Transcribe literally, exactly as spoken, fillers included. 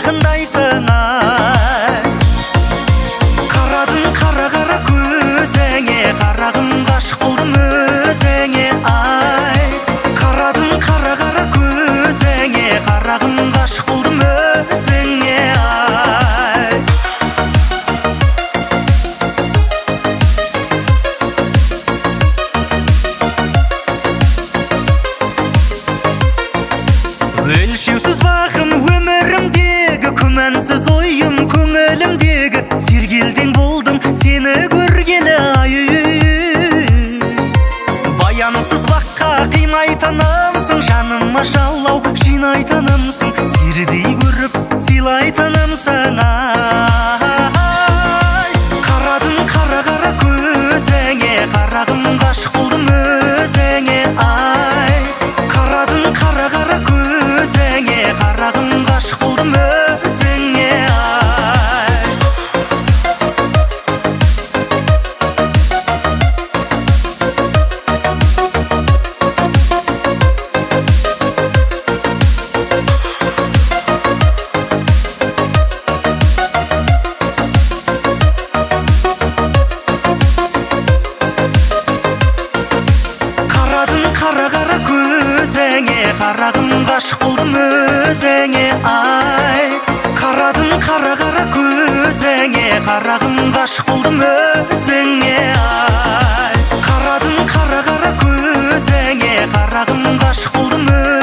тыңдайсың ай. Қарадың қара-қара көзіңе, қарағым ғашық болдым өзіңе ай. Қарадың қара-қара көзіңе, қарағым ғашық болдым өзіңе ай. Өлшеусіз бағым өмірімдегі, күмәнсіз ойым көңілімдегі, сергелдең болдым сені көргелі ай. Баянсыз баққа қимайтынымсың, жаныма жалау жинайтынымсың, сердей көріп сыйлайтынымсың ай. Қарадың қара-қара көзіңе, қарағым ғашық болдым өзіңе ай. Қарадың қара-қара көзіңе, қарағым ғашық болдым өзіңе ай. Қара-қара көзіңе, қарағым ғашық болдым өзіңе ай. Қарадың қара-қара көзіңе, қарағым ғашық болдым өзіңе ай. Қарадың қара-қара көзіңе, қарағым ғашық болдым өзіңе.